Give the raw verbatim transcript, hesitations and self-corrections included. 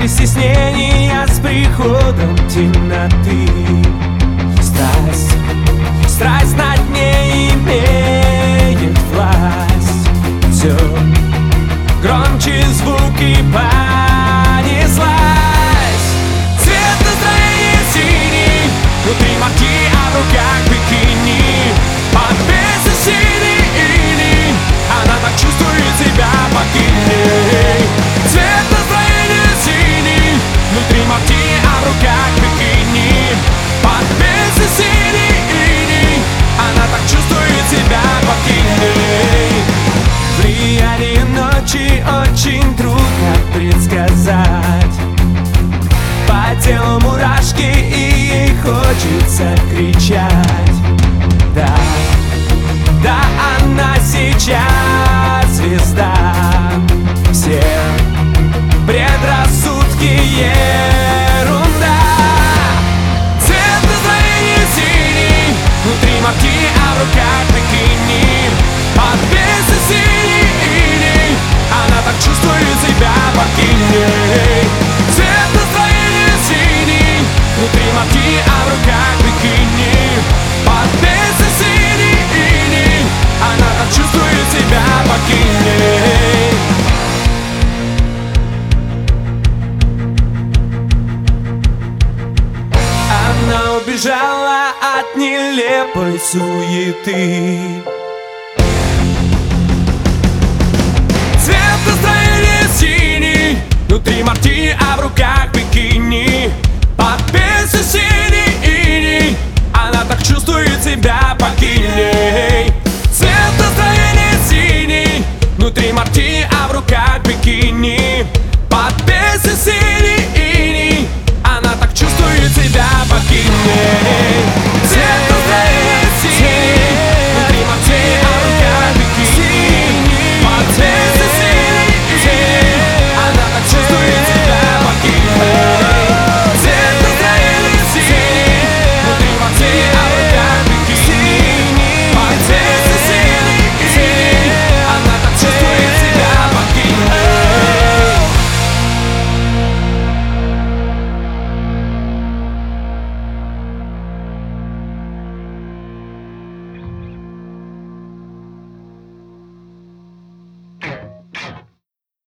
без стеснения с приходом темноты. Страсть, страсть над ней имеет власть. Все громче звуки понеслась. Цвет настроения синий, внутри марки, а в руках бикини. Под песню синий иней, она так чувствует себя богиней. Цвет настроения синий, внутри марки, а в руках бикини. Под песню синий иней, она так чувствует себя богиней. Влияние ночи очень трудно предсказать. По телу мурашки, и ей хочется кричать. Да, да, она сейчас звезда. Все предрассудки ерунда. Цвет настроения синий, внутри марки, а в руках бикини. Под песню синий иней, она так чувствует себя богиней. Цвет настроения синий, внутри марки, а в руках бикини. Под песню синий иней, она так чувствует себя богиней. Она убежала от нелепой суеты. Цвет настроения синий, внутри марки, а в руках